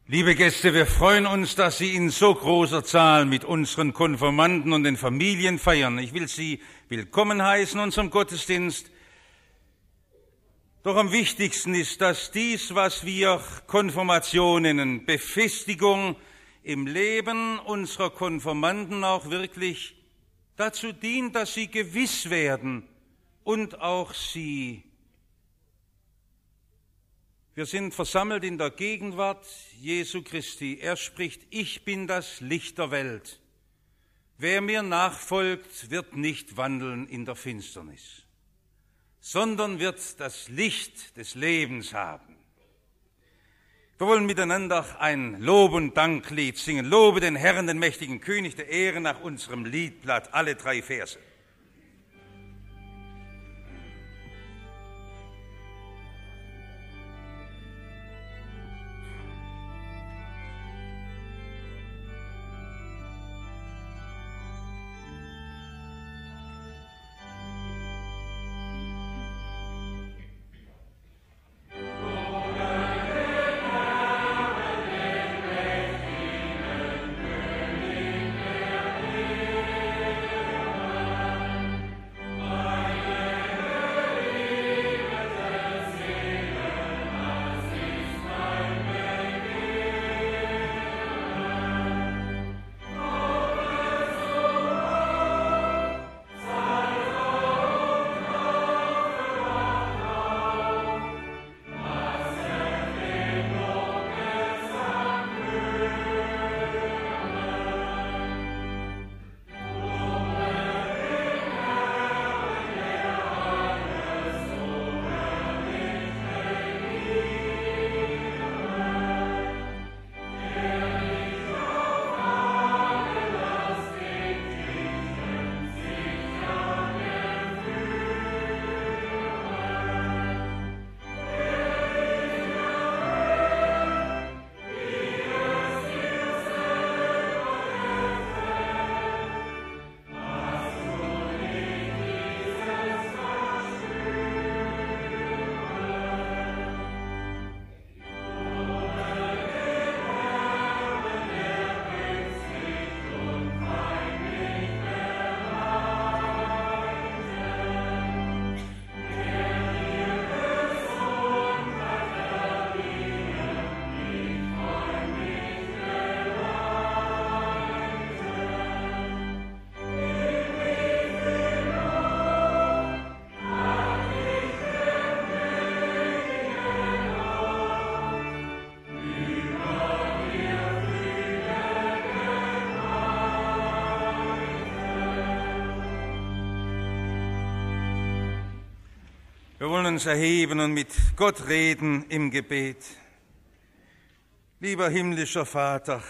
Liebe Gäste, wir freuen uns, dass Sie in so großer Zahl mit unseren Konfirmanden und den Familien feiern. Ich will Sie willkommen heißen in unserem Gottesdienst. Doch am wichtigsten ist, dass dies, was wir Konfirmation nennen, Befestigung im Leben unserer Konfirmanden auch wirklich dazu dient, dass sie gewiss werden und auch sie. Wir sind versammelt in der Gegenwart Jesu Christi. Er spricht, ich bin das Licht der Welt. Wer mir nachfolgt, wird nicht wandeln in der Finsternis, sondern wird das Licht des Lebens haben. Wir wollen miteinander ein Lob- und Danklied singen. Lobe den Herrn, den mächtigen König der Ehre, nach unserem Liedblatt, alle 3 Verse. Wir wollen uns erheben und mit Gott reden im Gebet. Lieber himmlischer Vater,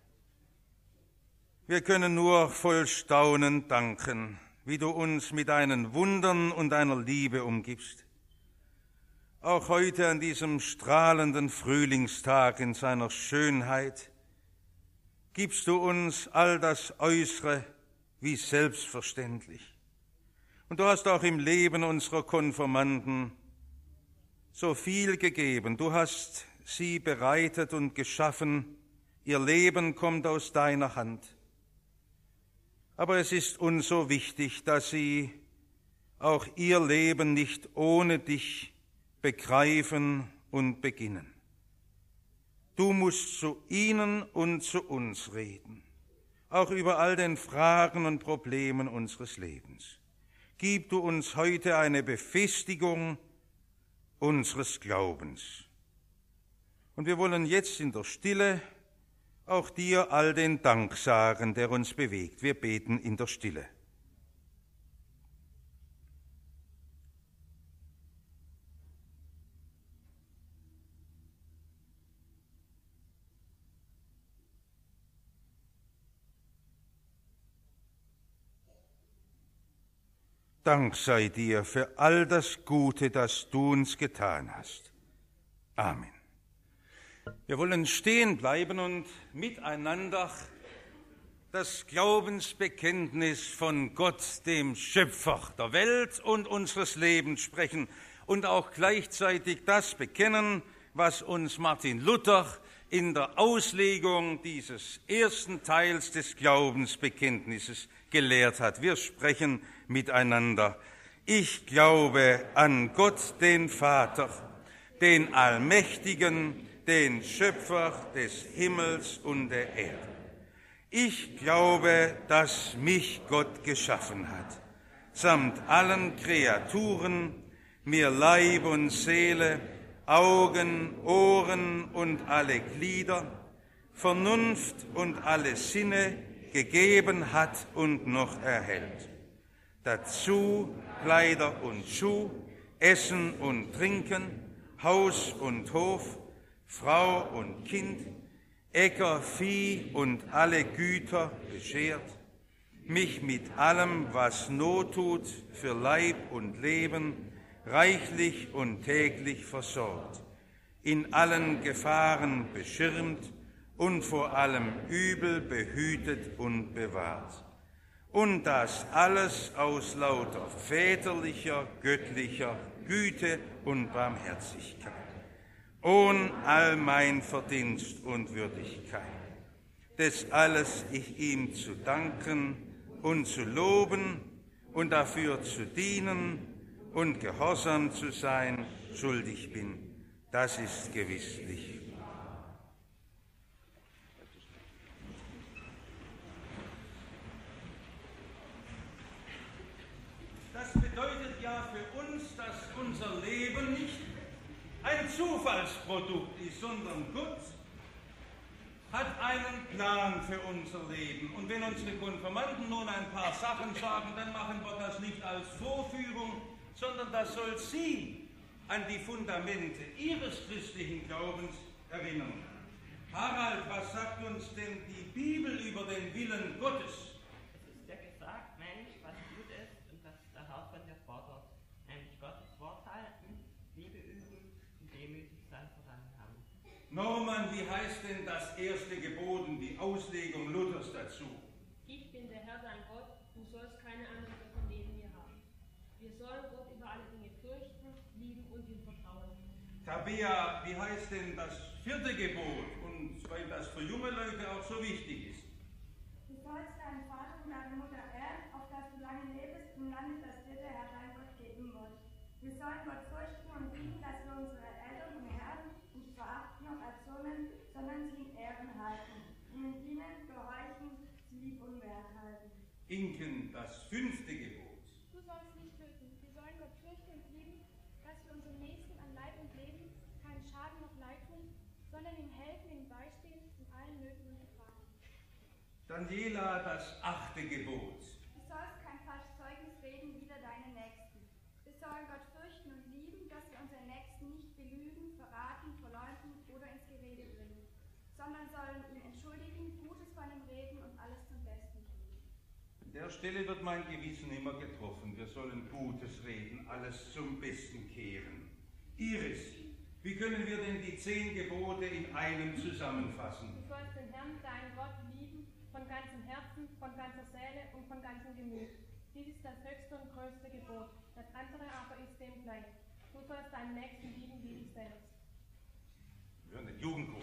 wir können nur voll Staunen danken, wie du uns mit deinen Wundern und deiner Liebe umgibst. Auch heute an diesem strahlenden Frühlingstag in seiner Schönheit gibst du uns all das Äußere wie selbstverständlich. Und du hast auch im Leben unserer Konfirmanden so viel gegeben. Du hast sie bereitet und geschaffen. Ihr Leben kommt aus deiner Hand. Aber es ist uns so wichtig, dass sie auch ihr Leben nicht ohne dich begreifen und beginnen. Du musst zu ihnen und zu uns reden, auch über all den Fragen und Problemen unseres Lebens. Gib du uns heute eine Befestigung unseres Glaubens. Und wir wollen jetzt in der Stille auch dir all den Dank sagen, der uns bewegt. Wir beten in der Stille. Dank sei dir für all das Gute, das du uns getan hast. Amen. Wir wollen stehen bleiben und miteinander das Glaubensbekenntnis von Gott, dem Schöpfer der Welt und unseres Lebens, sprechen und auch gleichzeitig das bekennen, was uns Martin Luther in der Auslegung dieses ersten Teils des Glaubensbekenntnisses gelehrt hat. Wir sprechen miteinander. Ich glaube an Gott, den Vater, den Allmächtigen, den Schöpfer des Himmels und der Erde. Ich glaube, dass mich Gott geschaffen hat, samt allen Kreaturen, mir Leib und Seele, Augen, Ohren und alle Glieder, Vernunft und alle Sinne gegeben hat und noch erhält. Dazu Kleider und Schuh, Essen und Trinken, Haus und Hof, Frau und Kind, Äcker, Vieh und alle Güter beschert, mich mit allem, was Not tut, für Leib und Leben, reichlich und täglich versorgt, in allen Gefahren beschirmt und vor allem Übel behütet und bewahrt. Und das alles aus lauter väterlicher, göttlicher Güte und Barmherzigkeit, ohn all mein Verdienst und Würdigkeit. Das alles ich ihm zu danken und zu loben und dafür zu dienen und gehorsam zu sein schuldig bin, das ist gewisslich. Das bedeutet ja für uns, dass unser Leben nicht ein Zufallsprodukt ist, sondern Gott hat einen Plan für unser Leben. Und wenn unsere Konfirmanden nun ein paar Sachen sagen, dann machen wir das nicht als Vorführung, sondern das soll sie an die Fundamente ihres christlichen Glaubens erinnern. Harald, was sagt uns denn die Bibel über den Willen Gottes? Es ist ja gesagt, Mensch, was gut ist und was der Herr von dir fordert, nämlich Gottes Wort halten, Liebe üben und demütig sein voranhaben. Norman, wie heißt denn das erste Gebot und die Auslegung Luthers dazu? Ich bin der Herr dein Gott, du sollst keine anderen Götter neben mir haben. Wir sollen Gott über alle Dinge fürchten, lieben und ihm vertrauen. Tabea, wie heißt denn das vierte Gebot? Und weil das für junge Leute auch so wichtig ist. Du sollst deinen Vater und deine Mutter ehren, auf dass du lange lebst im Lande, das dir der Herr dein Gott geben wird. Wir sollen Gott fürchten und lieben, dass wir unsere Eltern und Herren nicht verachten noch erzürnen, sondern sie in Ehren halten und in ihnen gehorchen, sie lieb und wert halten. Inken, das fünfte Gebot. Du sollst nicht töten. Wir sollen Gott fürchten und lieben, dass wir unserem Nächsten an Leib und Leben keinen Schaden noch Leid tun, sondern ihm helfen, ihm beistehen in allen Nöten und Gefahren. Daniela, das achte Gebot. Du sollst kein falsches Zeugnis reden wider deine Nächsten. Wir sollen Gott fürchten und lieben, dass wir unseren Nächsten nicht belügen, verraten, verleumden oder ins Gerede bringen, sondern sollen ihn entschuldigen, Gutes von ihm reden und alles zum Besten tun. An der Stelle wird mein Gewissen immer getroffen. Wir sollen Gutes reden, alles zum Besten kehren. Iris, wie können wir denn die 10 Gebote in einem zusammenfassen? Du sollst den Herrn, deinen Gott, lieben, von ganzem Herzen, von ganzer Seele und von ganzem Gemüt. Dies ist das höchste und größte Gebot. Das andere aber ist dem gleich. Du sollst deinen Nächsten lieben wie dich selbst. Wir hören den Jugendchor.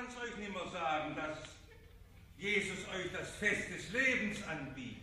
kann es euch nicht mehr sagen, dass Jesus euch das Fest des Lebens anbietet.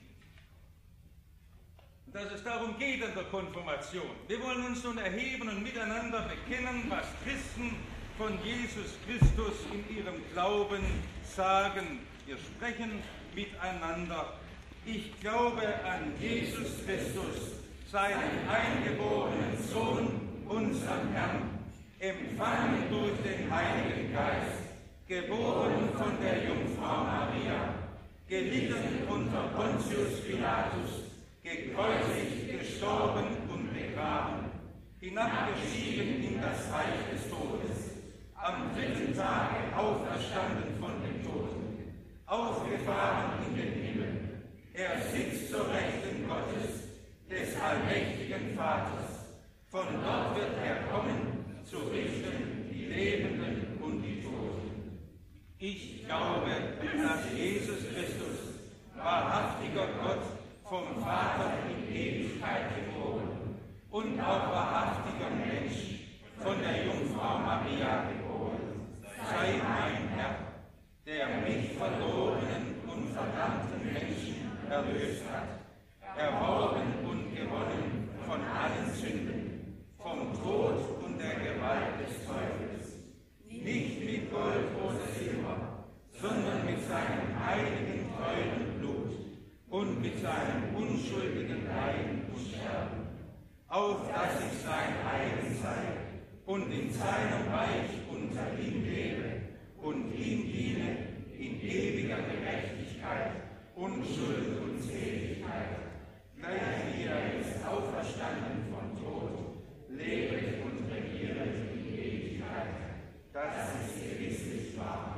Und dass es darum geht in der Konfirmation. Wir wollen uns nun erheben und miteinander bekennen, was Christen von Jesus Christus in ihrem Glauben sagen. Wir sprechen miteinander. Ich glaube an Jesus Christus, seinen eingeborenen Sohn, unseren Herrn, empfangen durch den Heiligen Geist, geboren von der Jungfrau Maria, gelitten unter Pontius Pilatus, gekreuzigt, gestorben und begraben, hinabgestiegen in das Reich des Todes, am dritten Tage auferstanden von den Toten, aufgefahren in den Himmel. Er sitzt zur Rechten Gottes, des allmächtigen Vaters. Von dort wird er kommen, zu richten die Lebenden und die Toten. Ich glaube, dass Jesus Christus, wahrhaftiger Gott, vom Vater in Ewigkeit geboren und auch wahrhaftiger Mensch, von der Jungfrau Maria geboren, sei mein Herr, der mich verlorenen und verdammten Menschen erlöst hat, erworben und gewonnen von allen Sünden, vom Tod und der Gewalt des Teufels, nicht mit Gold oder Silber, sondern mit seinem heiligen, teuren Blut und mit seinem unschuldigen Leiden und Sterben, auf dass ich sein eigen sei und in seinem Reich unter ihm lebe und ihm diene in ewiger Gerechtigkeit, Unschuld und Seligkeit, gleich wie er ist auferstanden vom Tod, lebt und regiert in Ewigkeit. Das ist gewisslich wahr.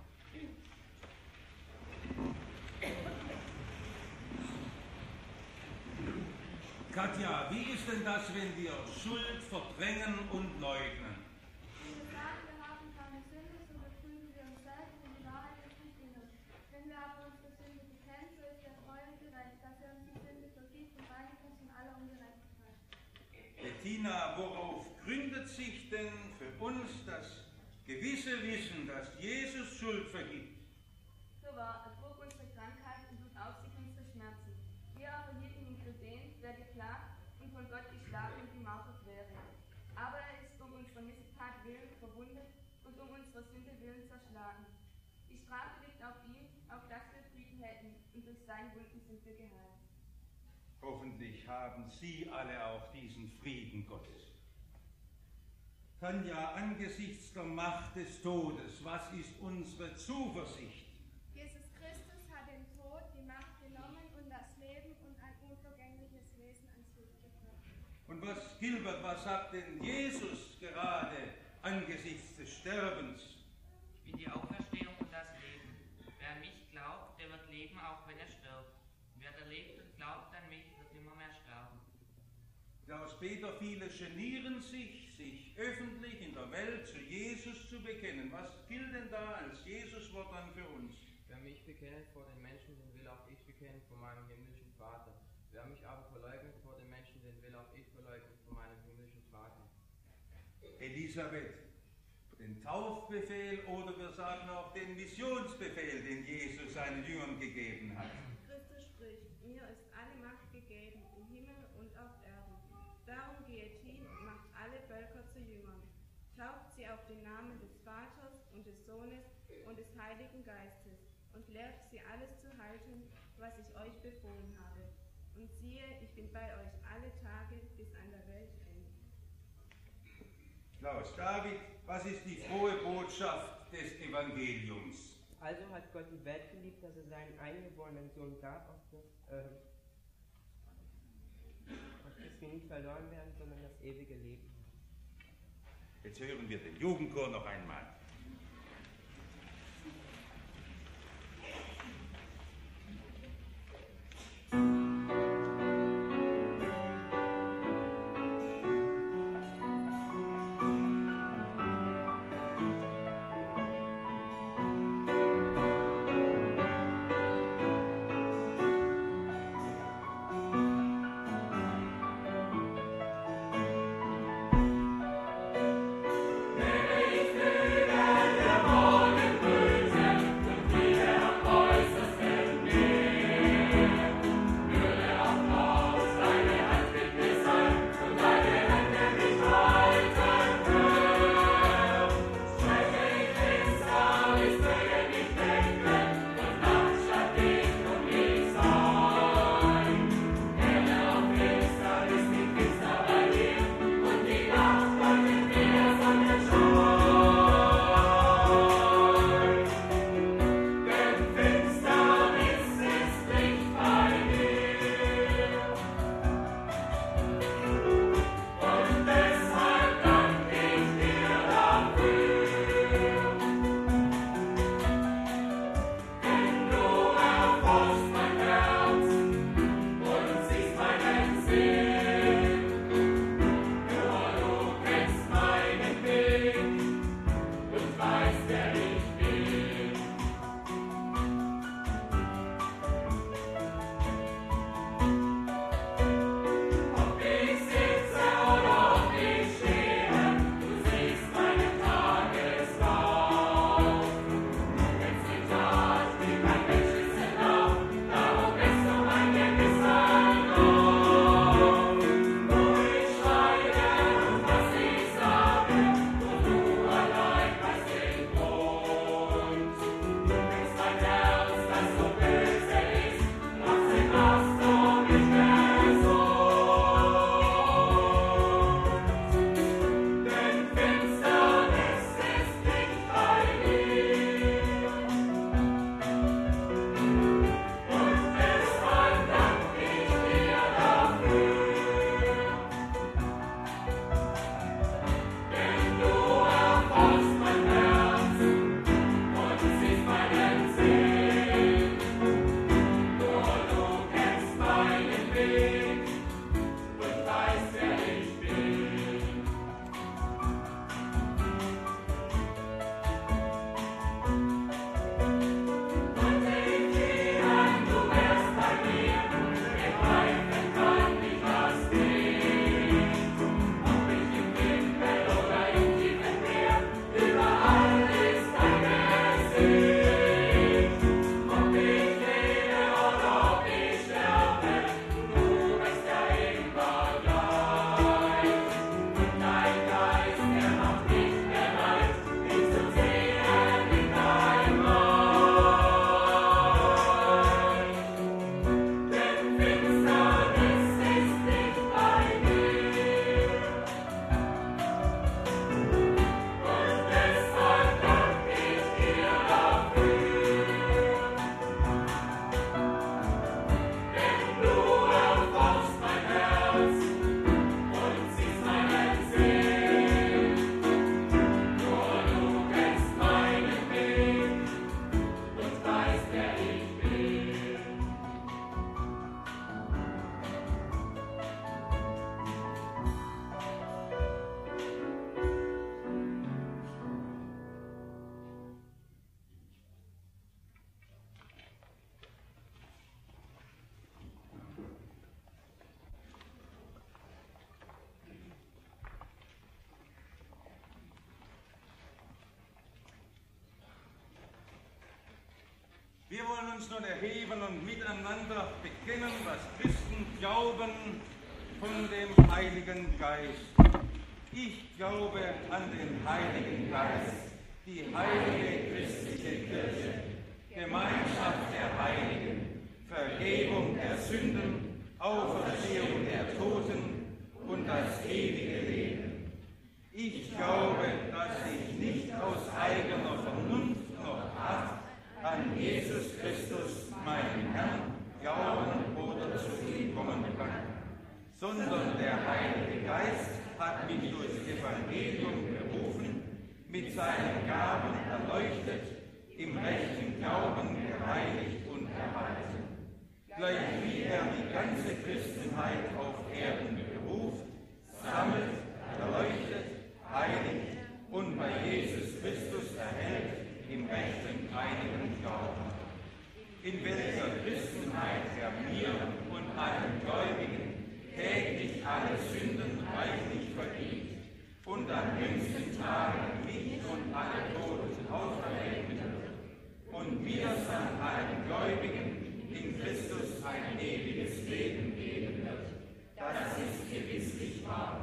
Katja, wie ist denn das, wenn wir Schuld verdrängen und leugnen? Wenn wir sagen, wir haben keine Sünde, so betrügen wir uns selbst und die Wahrheit ist nicht in uns. Wenn wir aber unsere Sünde bekennen, so ist er treu und gerecht, dass er uns die Sünde vergibt und reinigt uns von aller Ungerechtigkeit. Bettina, worauf gründet sich denn für uns das gewisse Wissen, dass Jesus Schuld vergibt? So wahr, er trug unsere Krankheit und lud auf sich unsere Schmerzen. Wir aber hielten ihn für den, der geplagt und von Gott geschlagen und gemartert wäre. Aber er ist um unserer Missetat willen verwundet und um unserer Sünde willen zerschlagen. Die Strafe liegt auf ihm, auf dass wir Frieden hätten, und durch seine Wunden sind wir geheilt. Hoffentlich haben Sie alle auch diesen Frieden Gottes. Tanja, angesichts der Macht des Todes, was ist unsere Zuversicht? Jesus Christus hat den Tod, die Macht genommen und das Leben und ein unvergängliches Wesen ans Licht gebracht. Und Gilbert, was sagt denn Jesus gerade angesichts des Sterbens? Ich bin die Auferstehung und das Leben. Wer an mich glaubt, der wird leben, auch wenn er stirbt. Wer da lebt und glaubt an mich, wird nimmer mehr sterben. Klaus-Peter, viele genieren sich öffentlich in der Welt zu Jesus zu bekennen. Was gilt denn da als Jesuswort dann für uns? Wer mich bekennt vor den Menschen, den will auch ich bekennen vor meinem himmlischen Vater. Wer mich aber verleugnet vor den Menschen, den will auch ich verleugnen vor meinem himmlischen Vater. Elisabeth, den Taufbefehl oder wir sagen auch den Missionsbefehl, den Jesus seinen Jüngern gegeben hat. Christus spricht, mir ist alle Macht gegeben, im Himmel und auf Erden. Darum geht hin und macht alle Völker zu Jüngern. Tauft sie auf den Namen des Vaters und des Sohnes und des Heiligen Geistes und lehrt sie alles zu halten, was ich euch befohlen habe. Und siehe, ich bin bei euch alle Tage bis an der Weltende. Klaus, David, was ist die frohe Botschaft des Evangeliums? Also hat Gott die Welt geliebt, dass er seinen eingeborenen Sohn gab, auf dass wir nicht verloren werden, sondern das ewige Leben. Jetzt hören wir den Jugendchor noch einmal. May uns nun erheben und miteinander bekennen, was Christen glauben von dem Heiligen Geist. Ich glaube an den Heiligen Geist, die heilige christliche Kirche, Gemeinschaft der Heiligen, Vergebung der Sünden, Auferstehung der Toten und das ewige Leben. Ich glaube, dass ich nicht aus eigener Vernunft noch Kraft an Jesus Christus, meinen Herrn, glauben oder zu ihm kommen kann, sondern der Heilige Geist hat mich durchs Evangelium berufen, mit seinen Gaben erleuchtet, im rechten Glauben gereinigt und erhalten. Gleich wie er die ganze Christenheit auf Erden beruft, sammelt, erleuchtet, heiligt und bei Jesus Christus erhält im rechten einigen Glauben, in welcher Christenheit er mir und allen Gläubigen täglich alle Sünden reichlich vergibt und am jüngsten Tage mich und alle Toten auferwecken wird und mir samt allen Gläubigen in Christus ein ewiges Leben geben wird. Das ist gewisslich wahr.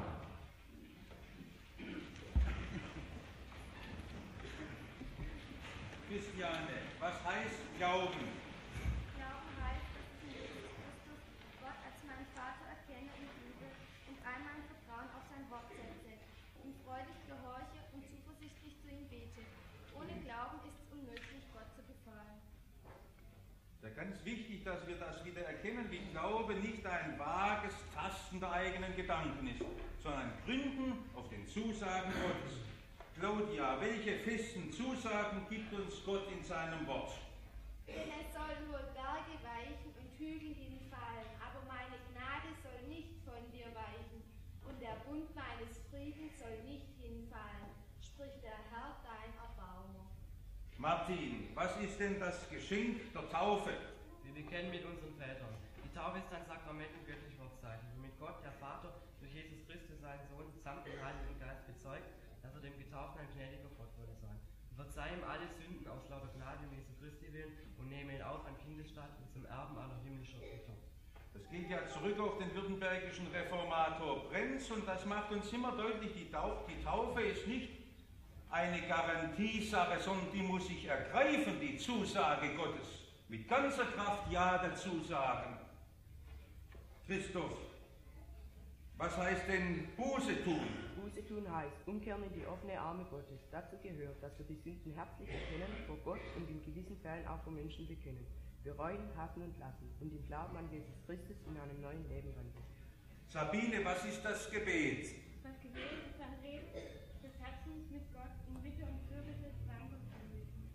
Christiane, was heißt Glauben? Glauben heißt, dass ich in Jesus Christus Gott als meinen Vater erkenne und liebe und all mein Vertrauen auf sein Wort setze, ihm freudig gehorche und zuversichtlich zu ihm bete. Ohne Glauben ist es unmöglich, Gott zu gefallen. Ja, ganz wichtig, dass wir das wieder erkennen, wie Glaube nicht ein vages Tasten der eigenen Gedanken ist, sondern ein Gründen auf den Zusagen Gottes. Claudia, welche festen Zusagen gibt uns Gott in seinem Wort? Denn es sollen wohl Berge weichen und Hügel hinfallen, aber meine Gnade soll nicht von dir weichen und der Bund meines Friedens soll nicht hinfallen, spricht der Herr, dein Erbauer. Martin, was ist denn das Geschenk der Taufe? Wir bekennen mit unseren Vätern. Die Taufe ist ein Sakrament und göttliche Hochzeichen, womit Gott, der Vater, durch Jesus Christus, seinen Sohn, samt dem Heiligen Geist bezeugt, dass er dem Getauften ein gnädiger Gott wolle sein. Verzeih ihm alle Sünden aus lauter Gnade um Jesu Christi willen und nehme ihn auf an Kindesstatt und zum Erben aller himmlischer Güter. Das geht ja zurück auf den württembergischen Reformator Brenz und das macht uns immer deutlich, die Taufe ist nicht eine Garantiesache, sondern die muss ich ergreifen, die Zusage Gottes. Mit ganzer Kraft Ja dazu sagen. Christoph, was heißt denn Buße tun? Buße tun heißt, umkehren in die offene Arme Gottes. Dazu gehört, dass wir die Sünden herzlich erkennen, vor Gott und in gewissen Fällen auch vor Menschen bekennen. Bereuen, hassen und lassen und im Glauben an Jesus Christus in einem neuen Leben wandeln. Sabine, was ist das Gebet? Das Gebet ist ein Reden des Herzens mit Gott in Bitte und Fürbitte des Dankes anbieten.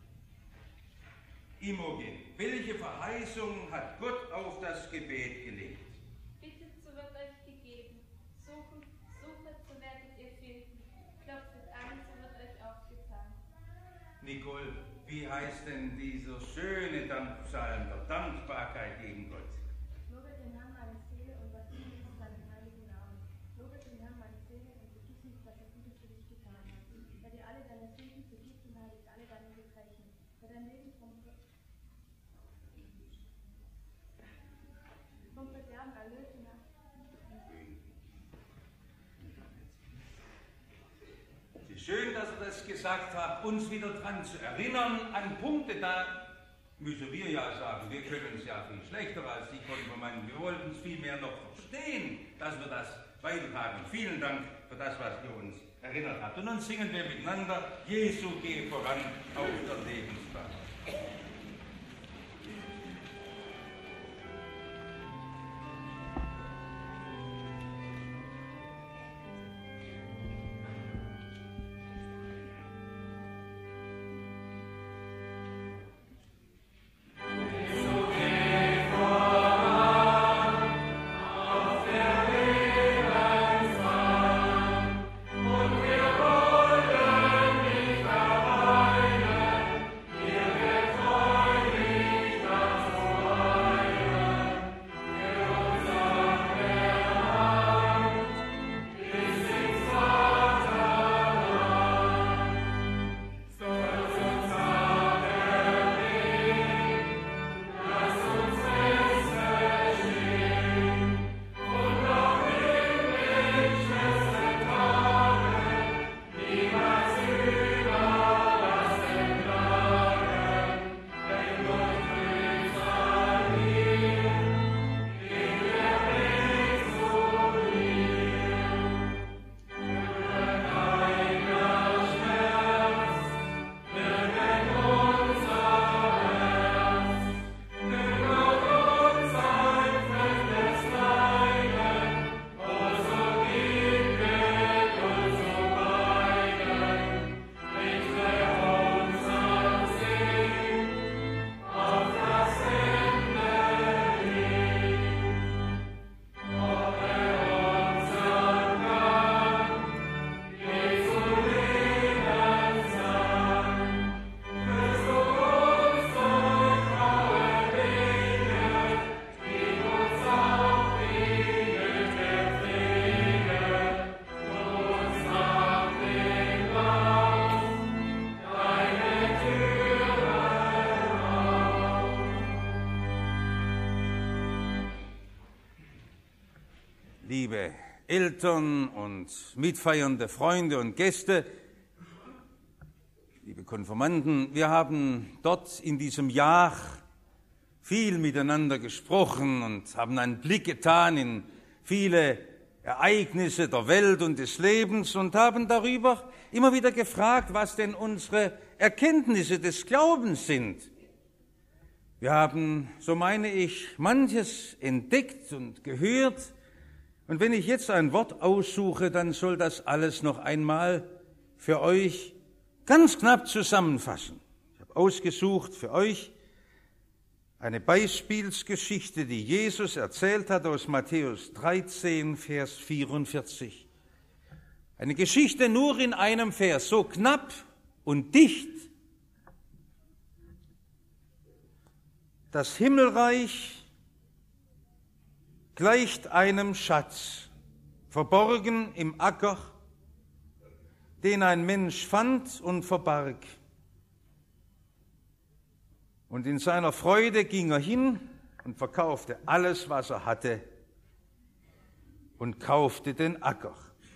Imogen, welche Verheißung hat Gott auf das Gebet gelegt? Bittet, so wird euch gegeben. Suchet, so werdet ihr finden. Klopft an, so wird euch aufgetan. Nicole, wie heißt denn dieser schöne Dankpsalm der Dankbarkeit gegen Gott? Lobet den Herrn meine Seele und was ihm ist seinen heiligen Namen. Lobet den Herrn meine Seele und vergiss nicht, was er Gutes für dich getan hat. Der dir alle deine Sünden vergibt und heiligt alle deine Gebrechen. Der dein Leben vom Verderben erlösen hat. Es ist schön, dass ihr das gesagt habt, uns wieder daran zu erinnern an Punkte, da müssen wir ja sagen, wir können es ja viel schlechter als die Konfirmanden. Wir wollten es vielmehr noch verstehen, dass wir das weitertragen. Vielen Dank für das, was ihr uns erinnert habt. Und nun singen wir miteinander, Jesu, geh voran auf der Lebensbahn. Vor liebe Eltern und mitfeiernde Freunde und Gäste, liebe Konfirmanden, wir haben dort in diesem Jahr viel miteinander gesprochen und haben einen Blick getan in viele Ereignisse der Welt und des Lebens und haben darüber immer wieder gefragt, was denn unsere Erkenntnisse des Glaubens sind. Wir haben, so meine ich, manches entdeckt und gehört. Und wenn ich jetzt ein Wort aussuche, dann soll das alles noch einmal für euch ganz knapp zusammenfassen. Ich habe ausgesucht für euch eine Beispielsgeschichte, die Jesus erzählt hat aus Matthäus 13, Vers 44. Eine Geschichte nur in einem Vers, so knapp und dicht. Das Himmelreich gleicht einem Schatz, verborgen im Acker, den ein Mensch fand und verbarg. Und in seiner Freude ging er hin und verkaufte alles, was er hatte, und kaufte den Acker.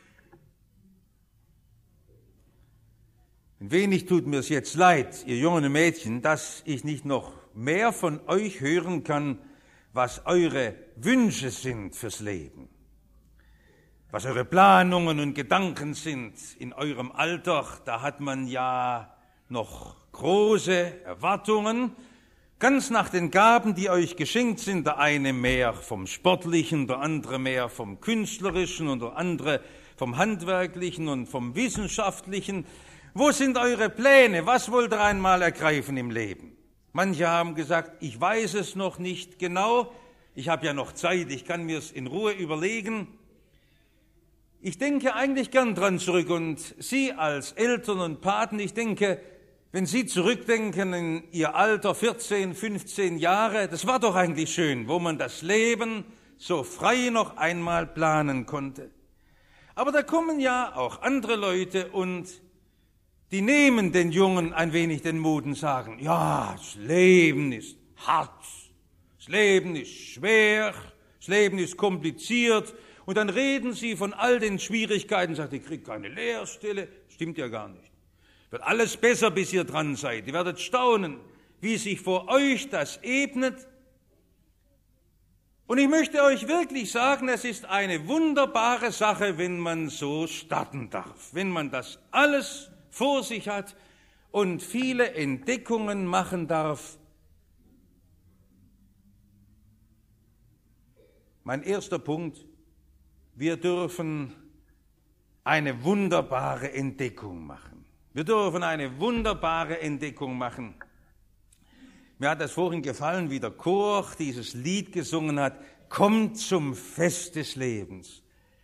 Ein wenig tut mir es jetzt leid, ihr jungen Mädchen, dass ich nicht noch mehr von euch hören kann, was eure Wünsche sind fürs Leben, was eure Planungen und Gedanken sind in eurem Alter. Da hat man ja noch große Erwartungen, ganz nach den Gaben, die euch geschenkt sind. Der eine mehr vom Sportlichen, der andere mehr vom Künstlerischen und der andere vom Handwerklichen und vom Wissenschaftlichen. Wo sind eure Pläne? Was wollt ihr einmal ergreifen im Leben? Manche haben gesagt, ich weiß es noch nicht genau, ich habe ja noch Zeit, ich kann mir es in Ruhe überlegen. Ich denke eigentlich gern dran zurück und Sie als Eltern und Paten, ich denke, wenn Sie zurückdenken in Ihr Alter, 14, 15 Jahre, das war doch eigentlich schön, wo man das Leben so frei noch einmal planen konnte. Aber da kommen ja auch andere Leute und die nehmen den Jungen ein wenig den Mut und sagen, ja, das Leben ist hart, das Leben ist schwer, das Leben ist kompliziert. Und dann reden sie von all den Schwierigkeiten, sagt, ihr kriegt keine Lehrstelle, stimmt ja gar nicht. Wird alles besser, bis ihr dran seid. Ihr werdet staunen, wie sich vor euch das ebnet. Und ich möchte euch wirklich sagen, es ist eine wunderbare Sache, wenn man so starten darf, wenn man das alles vor sich hat und viele Entdeckungen machen darf. Mein erster Punkt, wir dürfen eine wunderbare Entdeckung machen. Wir dürfen eine wunderbare Entdeckung machen. Mir hat das vorhin gefallen, wie der Chor dieses Lied gesungen hat, kommt zum Fest des Lebens.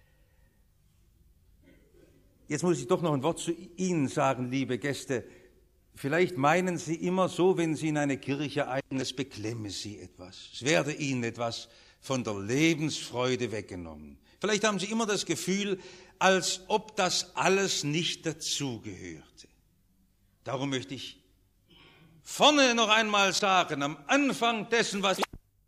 Jetzt muss ich doch noch ein Wort zu Ihnen sagen, liebe Gäste. Vielleicht meinen Sie immer so, wenn Sie in eine Kirche eilen, es beklemme Sie etwas. Es werde Ihnen etwas von der Lebensfreude weggenommen. Vielleicht haben Sie immer das Gefühl, als ob das alles nicht dazugehörte. Darum möchte ich vorne noch einmal sagen, am Anfang dessen, was ich...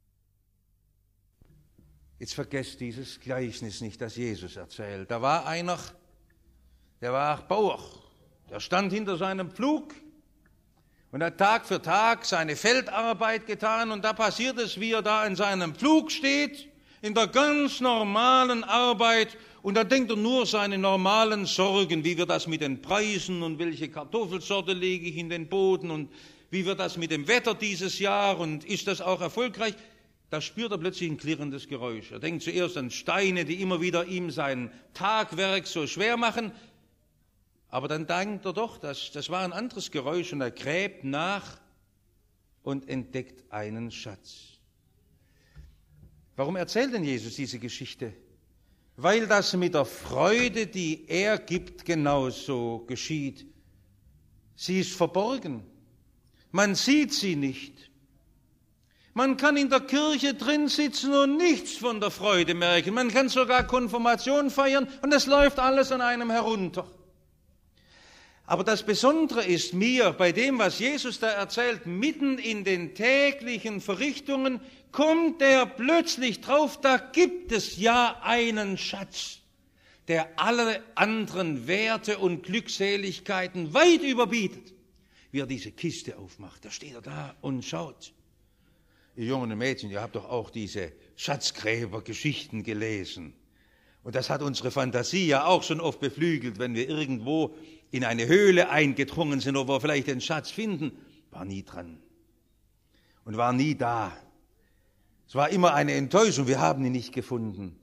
Jetzt vergesst dieses Gleichnis nicht, das Jesus erzählt. Da war einer, der war Bauer, der stand hinter seinem Pflug und hat Tag für Tag seine Feldarbeit getan und da passiert es, wie er da in seinem Pflug steht, in der ganz normalen Arbeit und da denkt er nur seine normalen Sorgen, wie wird das mit den Preisen und welche Kartoffelsorte lege ich in den Boden und wie wird das mit dem Wetter dieses Jahr und ist das auch erfolgreich? Da spürt er plötzlich ein klirrendes Geräusch. Er denkt zuerst an Steine, die immer wieder ihm sein Tagwerk so schwer machen. Aber dann denkt er doch, das war ein anderes Geräusch und er gräbt nach und entdeckt einen Schatz. Warum erzählt denn Jesus diese Geschichte? Weil das mit der Freude, die er gibt, genauso geschieht. Sie ist verborgen. Man sieht sie nicht. Man kann in der Kirche drin sitzen und nichts von der Freude merken. Man kann sogar Konfirmation feiern und es läuft alles an einem herunter. Aber das Besondere ist mir, bei dem, was Jesus da erzählt, mitten in den täglichen Verrichtungen, kommt er plötzlich drauf, da gibt es ja einen Schatz, der alle anderen Werte und Glückseligkeiten weit überbietet. Wie er diese Kiste aufmacht, da steht er da und schaut. Ihr jungen Mädchen, ihr habt doch auch diese Schatzgräbergeschichten gelesen. Und das hat unsere Fantasie ja auch schon oft beflügelt, wenn wir irgendwo in eine Höhle eingedrungen sind, wo wir vielleicht den Schatz finden, war nie dran und war nie da. Es war immer eine Enttäuschung, wir haben ihn nicht gefunden.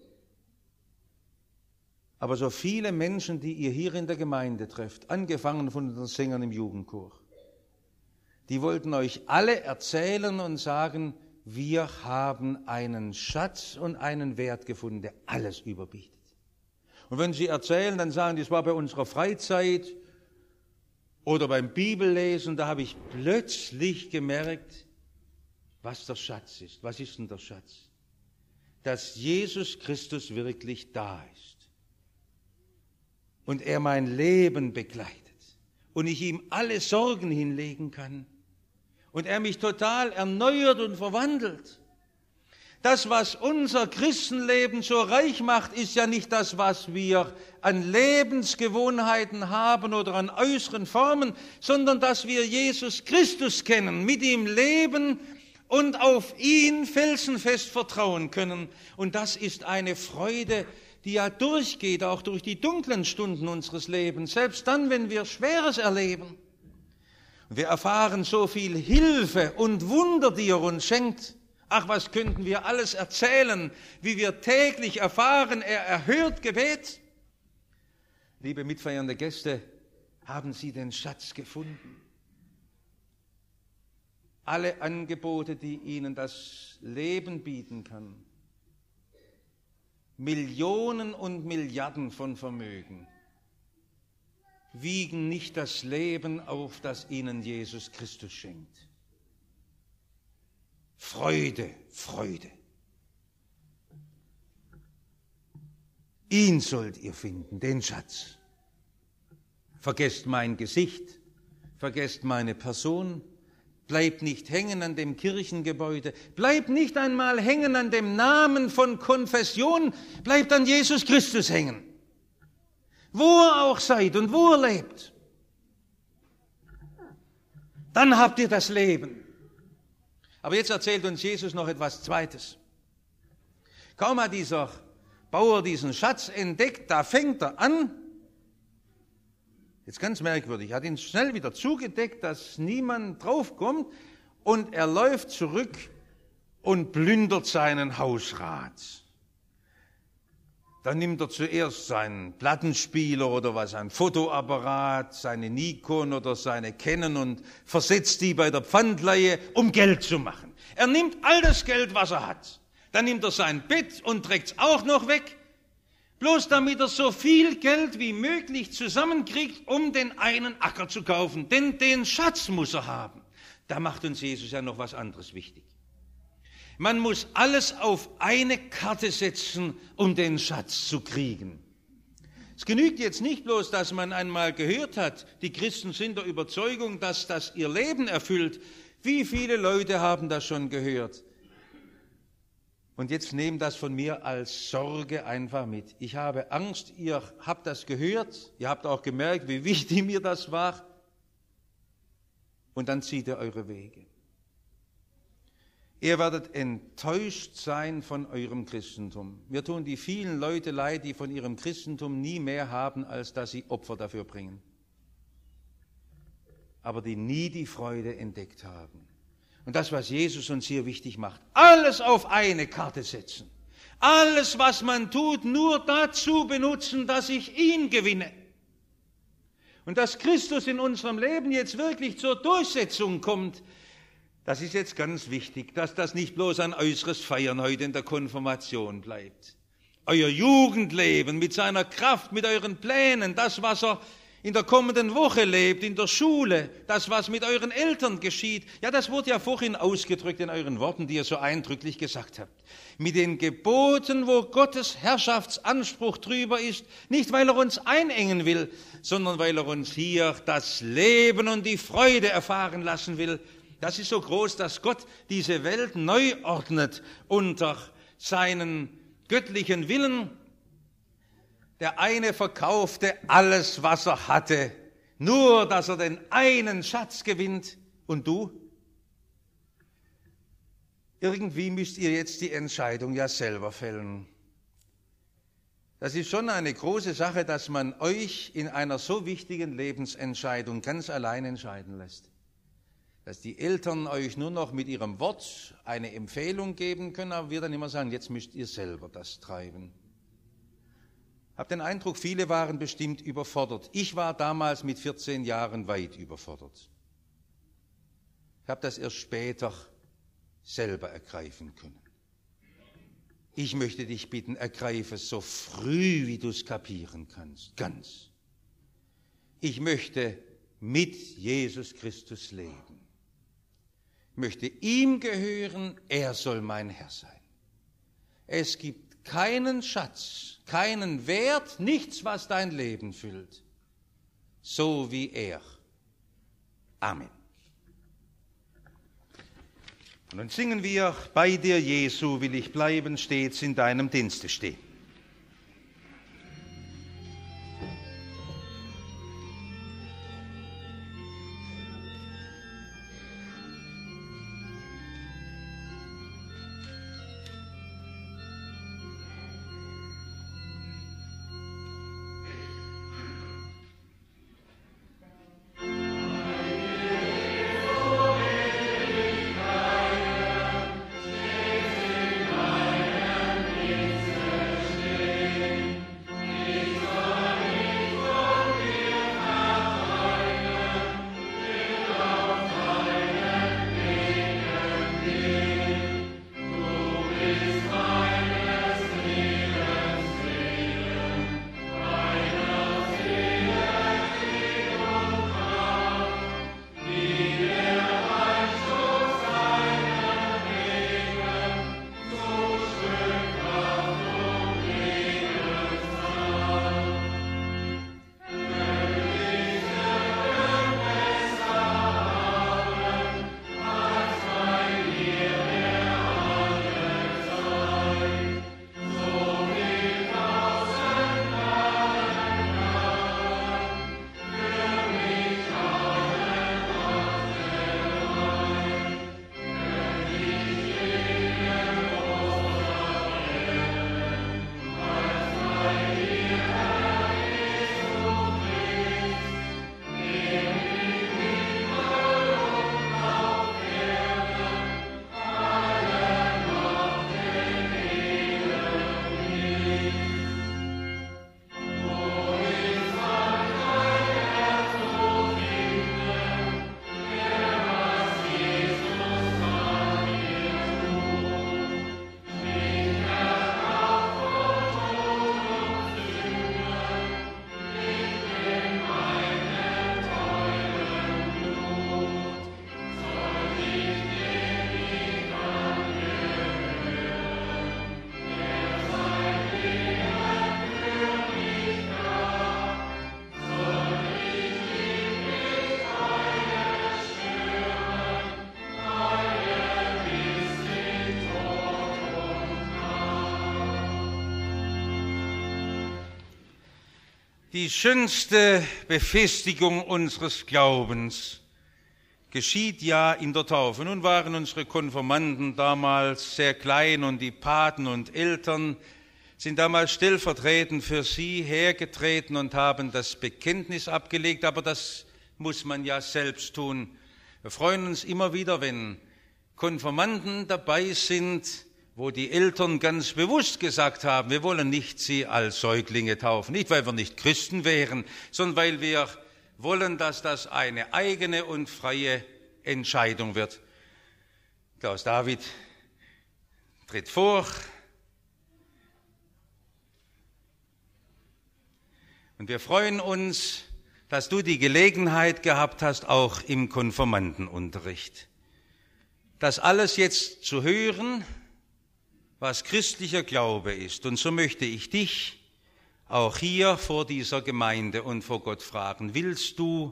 Aber so viele Menschen, die ihr hier in der Gemeinde trefft, angefangen von den Sängern im Jugendchor, die wollten euch alle erzählen und sagen, wir haben einen Schatz und einen Wert gefunden, der alles überbietet. Und wenn sie erzählen, dann sagen die, es war bei unserer Freizeit oder beim Bibellesen, da habe ich plötzlich gemerkt, was der Schatz ist. Was ist denn der Schatz? Dass Jesus Christus wirklich da ist und er mein Leben begleitet und ich ihm alle Sorgen hinlegen kann und er mich total erneuert und verwandelt. Das, was unser Christenleben so reich macht, ist ja nicht das, was wir an Lebensgewohnheiten haben oder an äußeren Formen, sondern dass wir Jesus Christus kennen, mit ihm leben und auf ihn felsenfest vertrauen können. Und das ist eine Freude, die ja durchgeht, auch durch die dunklen Stunden unseres Lebens, selbst dann, wenn wir Schweres erleben. Wir erfahren so viel Hilfe und Wunder, die er uns schenkt. Ach, was könnten wir alles erzählen, wie wir täglich erfahren, er erhört Gebet. Liebe mitfeiernde Gäste, haben Sie den Schatz gefunden? Alle Angebote, die Ihnen das Leben bieten kann, Millionen und Milliarden von Vermögen, wiegen nicht das Leben auf, das Ihnen Jesus Christus schenkt. Freude, Freude. Ihn sollt ihr finden, den Schatz. Vergesst mein Gesicht, vergesst meine Person, bleibt nicht hängen an dem Kirchengebäude, bleibt nicht einmal hängen an dem Namen von Konfession, bleibt an Jesus Christus hängen. Wo ihr auch seid und wo ihr lebt, dann habt ihr das Leben. Aber jetzt erzählt uns Jesus noch etwas Zweites. Kaum hat dieser Bauer diesen Schatz entdeckt, da fängt er an, jetzt ganz merkwürdig, hat ihn schnell wieder zugedeckt, dass niemand draufkommt, und er läuft zurück und plündert seinen Hausrat. Dann nimmt er zuerst seinen Plattenspieler oder was, ein Fotoapparat, seine Nikon oder seine Canon und versetzt die bei der Pfandleihe, um Geld zu machen. Er nimmt all das Geld, was er hat. Dann nimmt er sein Bett und trägt es auch noch weg, bloß damit er so viel Geld wie möglich zusammenkriegt, um den einen Acker zu kaufen. Denn den Schatz muss er haben. Da macht uns Jesus ja noch was anderes wichtig. Man muss alles auf eine Karte setzen, um den Schatz zu kriegen. Es genügt jetzt nicht bloß, dass man einmal gehört hat, die Christen sind der Überzeugung, dass das ihr Leben erfüllt. Wie viele Leute haben das schon gehört? Und jetzt nehmt das von mir als Sorge einfach mit. Ich habe Angst, ihr habt das gehört, ihr habt auch gemerkt, wie wichtig mir das war. Und dann zieht ihr eure Wege. Ihr werdet enttäuscht sein von eurem Christentum. Mir tun die vielen Leute leid, die von ihrem Christentum nie mehr haben, als dass sie Opfer dafür bringen. Aber die nie die Freude entdeckt haben. Und das, was Jesus uns hier wichtig macht, alles auf eine Karte setzen. Alles, was man tut, nur dazu benutzen, dass ich ihn gewinne. Und dass Christus in unserem Leben jetzt wirklich zur Durchsetzung kommt, das ist jetzt ganz wichtig, dass das nicht bloß ein äußeres Feiern heute in der Konfirmation bleibt. Euer Jugendleben mit seiner Kraft, mit euren Plänen, das, was er in der kommenden Woche lebt, in der Schule, das, was mit euren Eltern geschieht. Ja, das wurde ja vorhin ausgedrückt in euren Worten, die ihr so eindrücklich gesagt habt. Mit den Geboten, wo Gottes Herrschaftsanspruch drüber ist, nicht weil er uns einengen will, sondern weil er uns hier das Leben und die Freude erfahren lassen will. Das ist so groß, dass Gott diese Welt neu ordnet unter seinen göttlichen Willen. Der eine verkaufte alles, was er hatte, nur dass er den einen Schatz gewinnt. Und du? Irgendwie müsst ihr jetzt die Entscheidung ja selber fällen. Das ist schon eine große Sache, dass man euch in einer so wichtigen Lebensentscheidung ganz allein entscheiden lässt. Dass die Eltern euch nur noch mit ihrem Wort eine Empfehlung geben können, aber wir dann immer sagen, jetzt müsst ihr selber das treiben. Ich habe den Eindruck, viele waren bestimmt überfordert. Ich war damals mit 14 Jahren weit überfordert. Ich habe das erst später selber ergreifen können. Ich möchte dich bitten, ergreife es so früh, wie du es kapieren kannst, ganz. Ich möchte mit Jesus Christus leben. Ich möchte ihm gehören, er soll mein Herr sein. Es gibt keinen Schatz, keinen Wert, nichts, was dein Leben füllt, so wie er. Amen. Und dann singen wir, bei dir, Jesu, will ich bleiben, stets in deinem Dienste stehen. Die schönste Befestigung unseres Glaubens geschieht ja in der Taufe. Nun waren unsere Konfirmanden damals sehr klein und die Paten und Eltern sind damals stellvertretend für sie hergetreten und haben das Bekenntnis abgelegt, aber das muss man ja selbst tun. Wir freuen uns immer wieder, wenn Konfirmanden dabei sind, wo die Eltern ganz bewusst gesagt haben, wir wollen nicht sie als Säuglinge taufen, nicht weil wir nicht Christen wären, sondern weil wir wollen, dass das eine eigene und freie Entscheidung wird. Klaus David tritt vor und wir freuen uns, dass du die Gelegenheit gehabt hast, auch im Konfirmandenunterricht, das alles jetzt zu hören, was christlicher Glaube ist. Und so möchte ich dich auch hier vor dieser Gemeinde und vor Gott fragen, willst du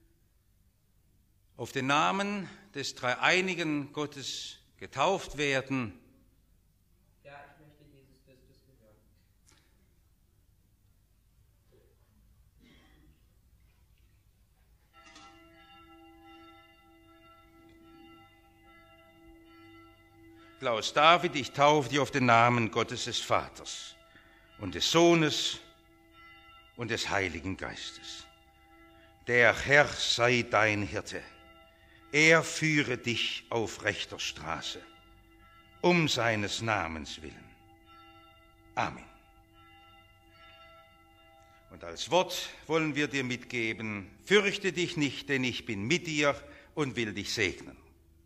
auf den Namen des dreieinigen Gottes getauft werden? Ja, ich möchte Jesus Christus gehören. Klaus David, ich taufe dich auf den Namen Gottes des Vaters und des Sohnes und des Heiligen Geistes. Der Herr sei dein Hirte. Er führe dich auf rechter Straße, um seines Namens willen. Amen. Und als Wort wollen wir dir mitgeben, fürchte dich nicht, denn ich bin mit dir und will dich segnen.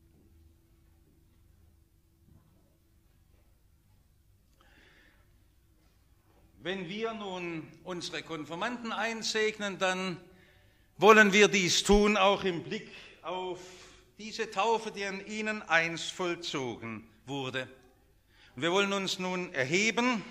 Wenn wir nun unsere Konfirmanden einsegnen, dann wollen wir dies tun, auch im Blick auf diese Taufe, die an ihnen einst vollzogen wurde. Und wir wollen uns nun erheben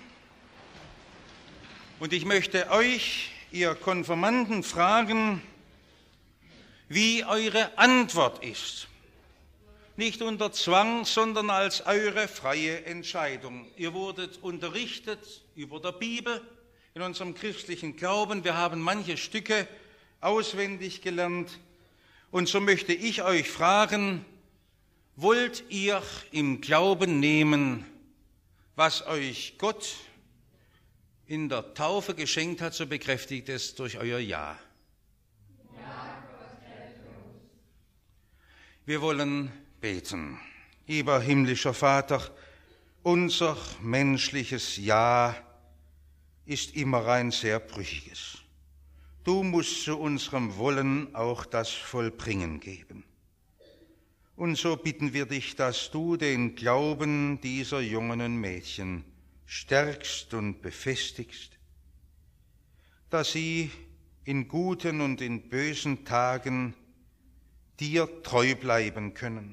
und ich möchte euch, ihr Konfirmanden, fragen, wie eure Antwort ist. Nicht unter Zwang, sondern als eure freie Entscheidung. Ihr wurdet unterrichtet über der Bibel in unserem christlichen Glauben. Wir haben manche Stücke auswendig gelernt. Und so möchte ich euch fragen, wollt ihr im Glauben nehmen, was euch Gott in der Taufe geschenkt hat, so bekräftigt es durch euer Ja. Ja, Gott helfe uns. Wir wollen beten. Lieber himmlischer Vater, unser menschliches Ja ist immer ein sehr brüchiges. Du musst zu unserem Wollen auch das Vollbringen geben. Und so bitten wir dich, dass du den Glauben dieser jungen Mädchen stärkst und befestigst, dass sie in guten und in bösen Tagen dir treu bleiben können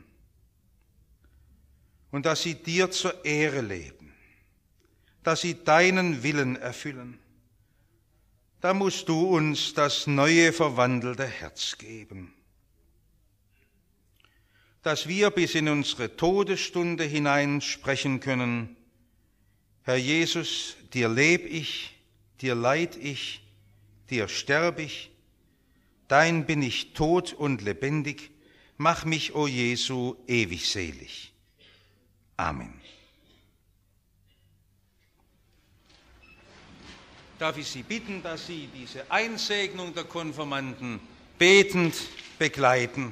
und dass sie dir zur Ehre leben, dass sie deinen Willen erfüllen. Da musst du uns das neue, verwandelte Herz geben, dass wir bis in unsere Todesstunde hinein sprechen können: Herr Jesus, dir leb ich, dir leid ich, dir sterb ich, dein bin ich tot und lebendig, mach mich, o Jesu, ewig selig. Amen. Darf ich Sie bitten, dass Sie diese Einsegnung der Konfirmanden betend begleiten.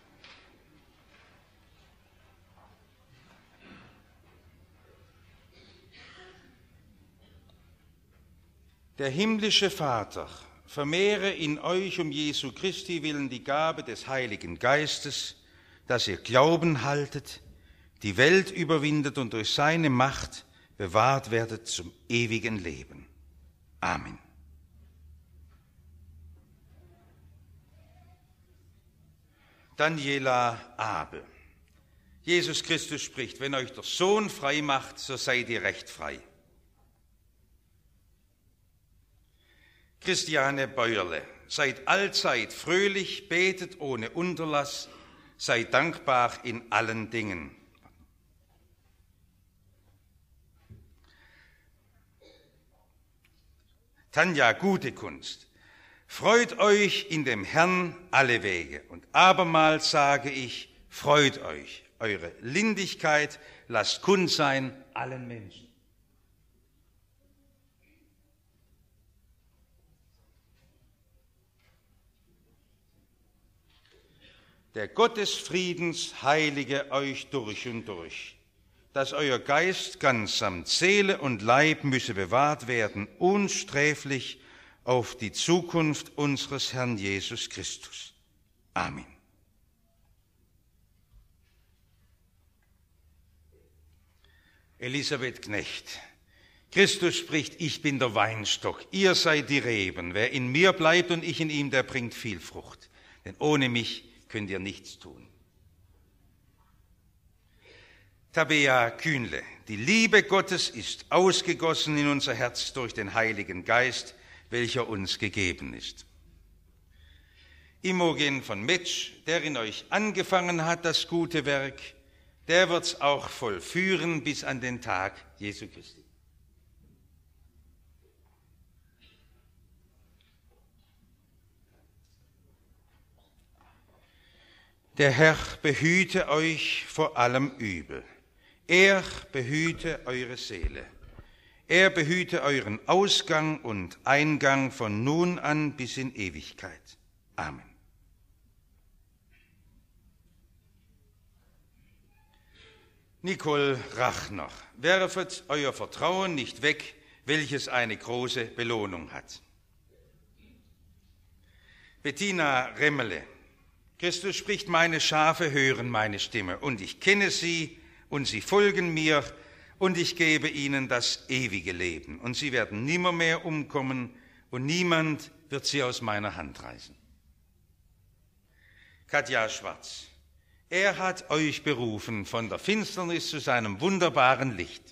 Der himmlische Vater vermehre in euch um Jesu Christi willen die Gabe des Heiligen Geistes, dass ihr Glauben haltet, die Welt überwindet und durch seine Macht bewahrt werdet zum ewigen Leben. Amen. Daniela Abe. Jesus Christus spricht: Wenn euch der Sohn frei macht, so seid ihr recht frei. Christiane Bäuerle. Seid allzeit fröhlich, betet ohne Unterlass, seid dankbar in allen Dingen. Tanja Gutekunst. Freut euch in dem Herrn alle Wege. Und abermals sage ich, freut euch. Eure Lindigkeit lasst kund sein allen Menschen. Der Gott des Friedens heilige euch durch und durch, dass euer Geist ganz samt Seele und Leib müsse bewahrt werden, unsträflich auf die Zukunft unseres Herrn Jesus Christus. Amen. Elisabeth Knecht. Christus spricht, ich bin der Weinstock, ihr seid die Reben. Wer in mir bleibt und ich in ihm, der bringt viel Frucht. Denn ohne mich könnt ihr nichts tun. Tabea Kühnle, die Liebe Gottes ist ausgegossen in unser Herz durch den Heiligen Geist, welcher uns gegeben ist. Imogen von Metsch, der in euch angefangen hat, das gute Werk, der wird's auch vollführen bis an den Tag Jesu Christi. Der Herr behüte euch vor allem Übel. Er behüte eure Seele. Er behüte euren Ausgang und Eingang von nun an bis in Ewigkeit. Amen. Nicole Rachner, werfet euer Vertrauen nicht weg, welches eine große Belohnung hat. Bettina Remmele, Christus spricht, meine Schafe hören meine Stimme, und ich kenne sie, und sie folgen mir, und ich gebe ihnen das ewige Leben, und sie werden nimmermehr umkommen, und niemand wird sie aus meiner Hand reißen. Katja Schwarz, er hat euch berufen von der Finsternis zu seinem wunderbaren Licht.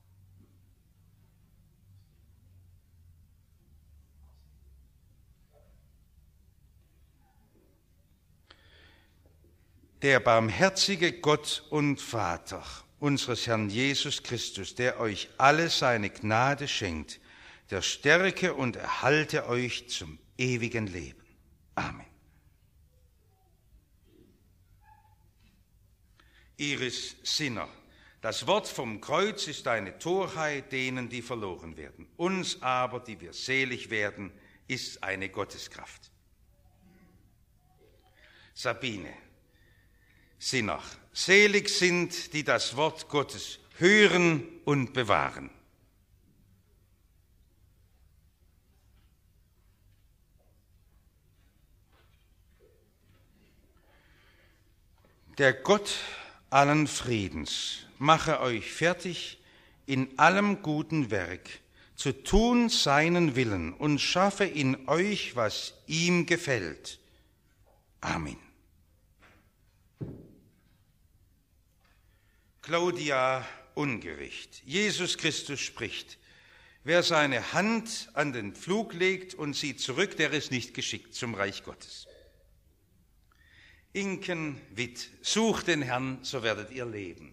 Der barmherzige Gott und Vater unseres Herrn Jesus Christus, der euch alle seine Gnade schenkt, der stärke und erhalte euch zum ewigen Leben. Amen. Iris Sinner, das Wort vom Kreuz ist eine Torheit denen, die verloren werden. Uns aber, die wir selig werden, ist eine Gotteskraft. Sabine Sinner, selig sind, die das Wort Gottes hören und bewahren. Der Gott allen Friedens mache euch fertig, in allem guten Werk zu tun seinen Willen und schaffe in euch, was ihm gefällt. Amen. Claudia Ungericht. Jesus Christus spricht, wer seine Hand an den Pflug legt und sieht zurück, der ist nicht geschickt zum Reich Gottes. Inken Witt, sucht den Herrn, so werdet ihr leben.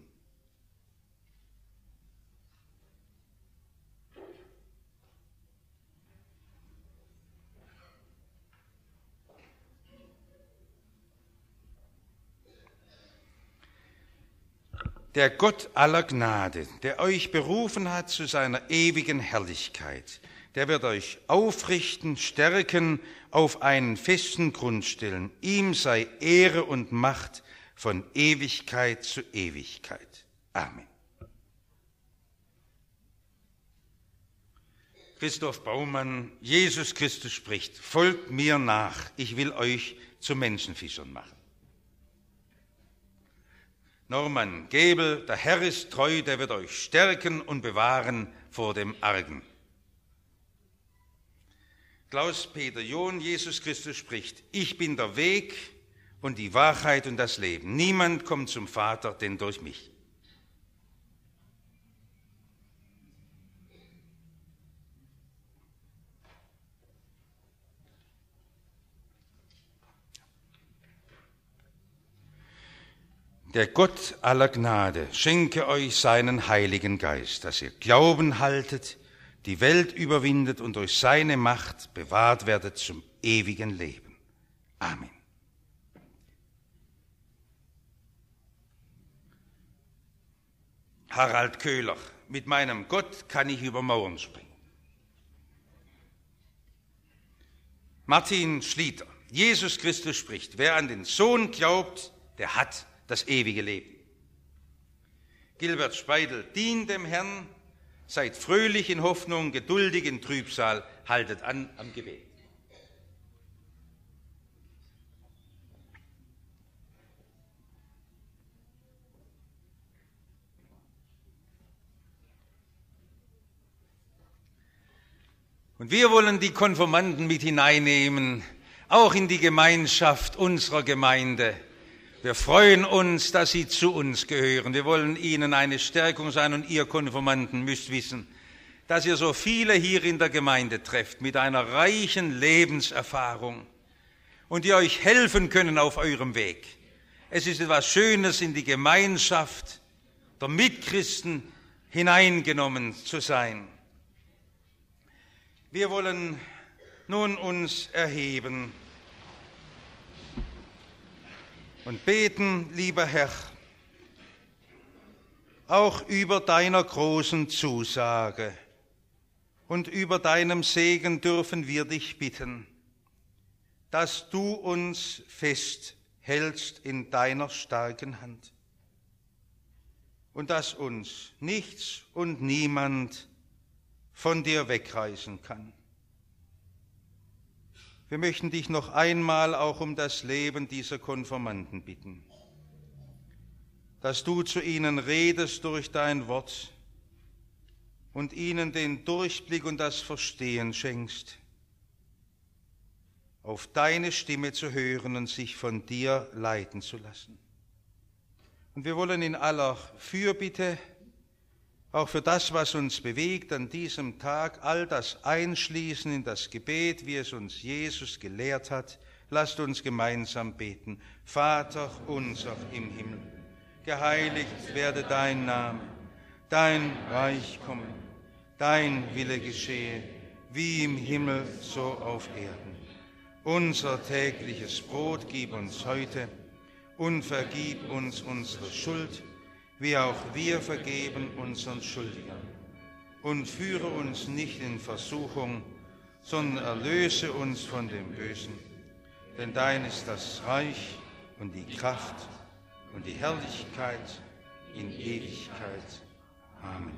Der Gott aller Gnade, der euch berufen hat zu seiner ewigen Herrlichkeit, der wird euch aufrichten, stärken, auf einen festen Grund stellen. Ihm sei Ehre und Macht von Ewigkeit zu Ewigkeit. Amen. Christoph Baumann, Jesus Christus spricht, folgt mir nach, ich will euch zu Menschenfischern machen. Norman Gebel, der Herr ist treu, der wird euch stärken und bewahren vor dem Argen. Klaus-Peter John, Jesus Christus spricht, ich bin der Weg und die Wahrheit und das Leben. Niemand kommt zum Vater, denn durch mich. Der Gott aller Gnade schenke euch seinen Heiligen Geist, dass ihr Glauben haltet, die Welt überwindet und durch seine Macht bewahrt werdet zum ewigen Leben. Amen. Harald Köhler, mit meinem Gott kann ich über Mauern springen. Martin Schlieter, Jesus Christus spricht, wer an den Sohn glaubt, der hat das ewige Leben. Gilbert Speidel, dient dem Herrn, seid fröhlich in Hoffnung, geduldig in Trübsal, haltet an am Gebet. Und wir wollen die Konfirmanden mit hineinnehmen, auch in die Gemeinschaft unserer Gemeinde. Wir freuen uns, dass sie zu uns gehören. Wir wollen ihnen eine Stärkung sein und ihr Konfirmanden müsst wissen, dass ihr so viele hier in der Gemeinde trefft mit einer reichen Lebenserfahrung und die euch helfen können auf eurem Weg. Es ist etwas Schönes, in die Gemeinschaft der Mitchristen hineingenommen zu sein. Wir wollen nun uns erheben und beten, lieber Herr, auch über deiner großen Zusage und über deinem Segen dürfen wir dich bitten, dass du uns festhältst in deiner starken Hand und dass uns nichts und niemand von dir wegreißen kann. Wir möchten dich noch einmal auch um das Leben dieser Konfirmanden bitten, dass du zu ihnen redest durch dein Wort und ihnen den Durchblick und das Verstehen schenkst, auf deine Stimme zu hören und sich von dir leiten zu lassen. Und wir wollen in aller Fürbitte, auch für das, was uns bewegt an diesem Tag, all das einschließen in das Gebet, wie es uns Jesus gelehrt hat. Lasst uns gemeinsam beten. Vater unser im Himmel, geheiligt werde dein Name, dein Reich komme, dein Wille geschehe, wie im Himmel so auf Erden. Unser tägliches Brot gib uns heute und vergib uns unsere Schuld, wie auch wir vergeben unseren Schuldigern. Und führe uns nicht in Versuchung, sondern erlöse uns von dem Bösen. Denn dein ist das Reich und die Kraft und die Herrlichkeit in Ewigkeit. Amen.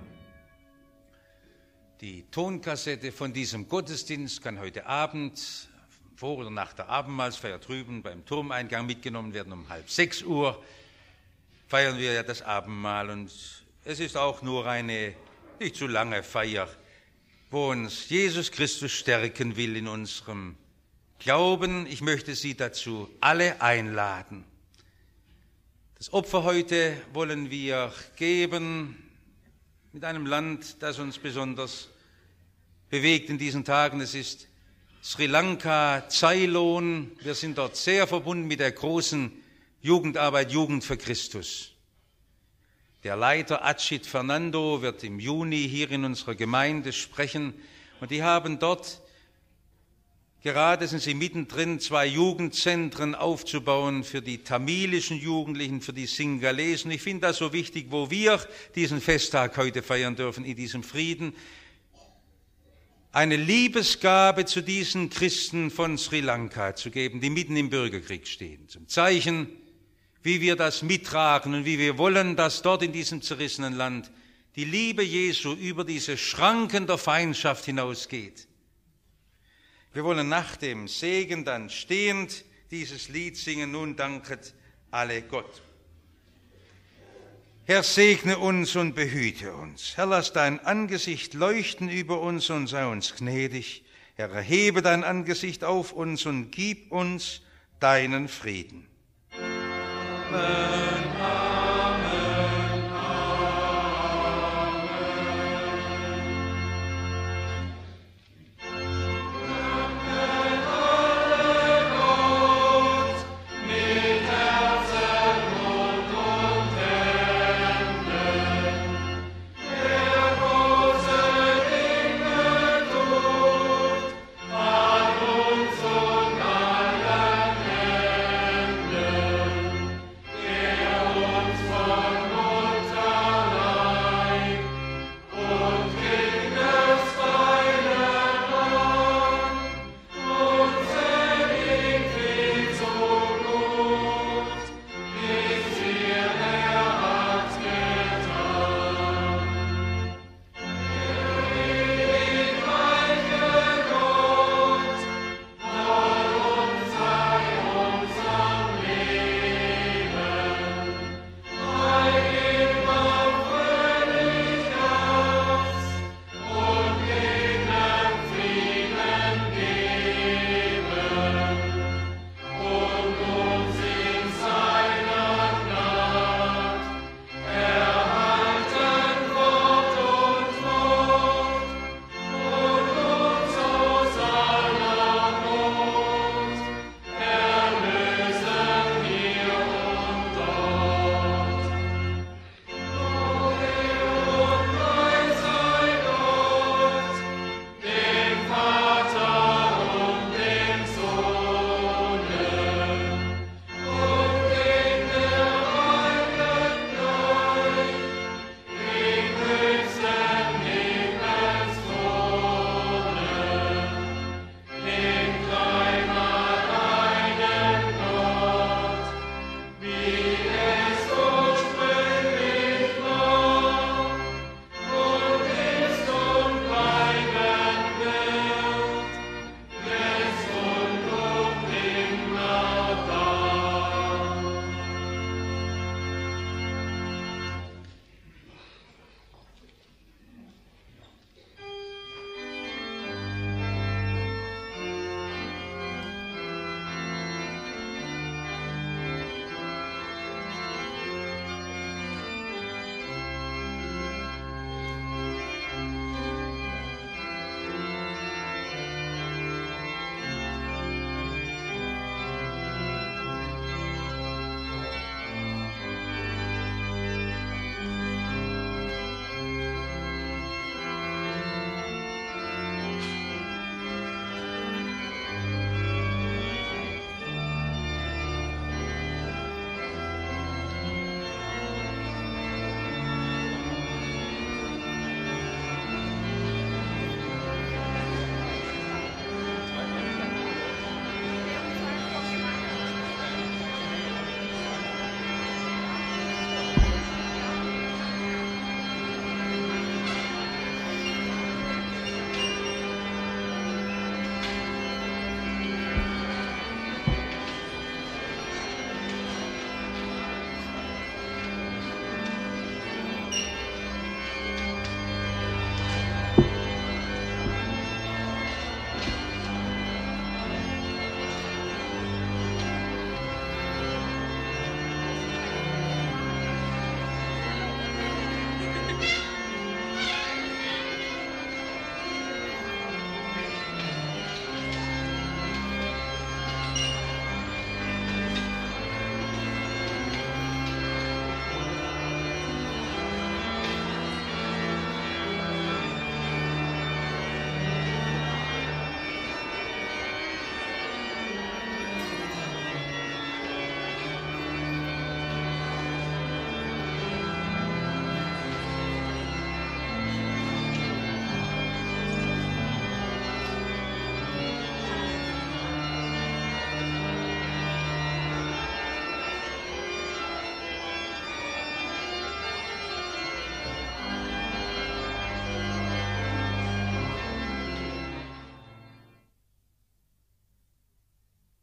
Die Tonkassette von diesem Gottesdienst kann heute Abend, vor oder nach der Abendmahlsfeier drüben beim Turmeingang mitgenommen werden. Um 5:30 feiern wir ja das Abendmahl und es ist auch nur eine nicht zu lange Feier, wo uns Jesus Christus stärken will in unserem Glauben. Ich möchte Sie dazu alle einladen. Das Opfer heute wollen wir geben mit einem Land, das uns besonders bewegt in diesen Tagen. Es ist Sri Lanka, Ceylon. Wir sind dort sehr verbunden mit der großen Jugendarbeit Jugend für Christus. Der Leiter Ajit Fernando wird im Juni hier in unserer Gemeinde sprechen und die haben dort, gerade sind sie mittendrin, 2 Jugendzentren aufzubauen für die tamilischen Jugendlichen, für die Singalesen. Ich finde das so wichtig, wo wir diesen Festtag heute feiern dürfen, in diesem Frieden, eine Liebesgabe zu diesen Christen von Sri Lanka zu geben, die mitten im Bürgerkrieg stehen, zum Zeichen, wie wir das mittragen und wie wir wollen, dass dort in diesem zerrissenen Land die Liebe Jesu über diese Schranken der Feindschaft hinausgeht. Wir wollen nach dem Segen dann stehend dieses Lied singen, nun danket alle Gott. Herr, segne uns und behüte uns. Herr, lass dein Angesicht leuchten über uns und sei uns gnädig. Herr, erhebe dein Angesicht auf uns und gib uns deinen Frieden. Amen.